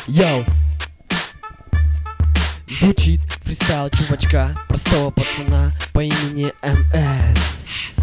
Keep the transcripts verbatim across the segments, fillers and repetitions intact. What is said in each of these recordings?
Йоу! Звучит фристайл чувачка, простого пацана по имени МС.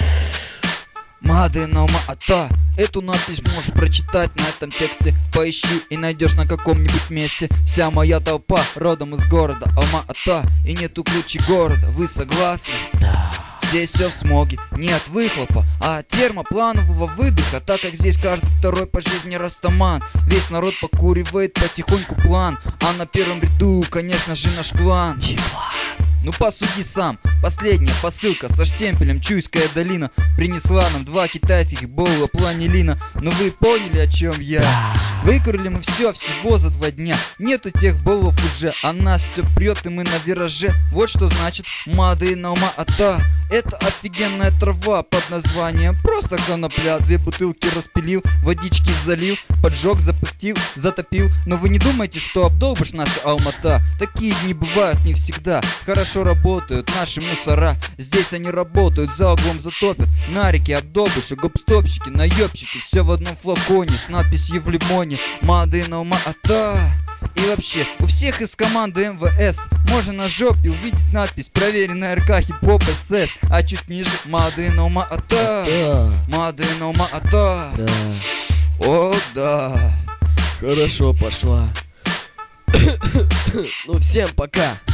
Мады но ата. Эту надпись можешь прочитать на этом тексте. Поищи и найдешь на каком-нибудь месте. Вся моя толпа родом из города Алма-Ата. И нету круче города, вы согласны? Да. Здесь все в смоге, нет выхлопа, а от термопланового выдоха. Так как здесь каждый второй по жизни растаман. Весь народ покуривает потихоньку план. А на первом ряду, конечно же, наш клан. Ну посуди сам, последняя посылка со штемпелем Чуйская долина принесла нам два китайских боула планилина. Но вы поняли, о чем я? Выкурили мы все всего за два дня. Нету тех боулов уже, а нас все прет и мы на вираже. Вот что значит мады но ата. Это офигенная трава под названием просто конопля. Две бутылки распилил, водички залил, поджег, запустил, затопил. Но вы не думайте, что обдолбишь наша Алма-Ата. Такие дни бывают не всегда. Хорошо работают наши мусора. Здесь они работают, за углом затопят. Нарики, обдолбыши, гопстопщики, наебщики. Все в одном флаконе с надписью в лимоне мады но ата. И вообще, у всех из команды эм вэ эс можно на жопе увидеть надпись «Проверенная эр ка хип-хоп эс эс». А чуть ниже мады но ата. Мады но ата. Да. О, да. Хорошо пошла. Ну всем пока.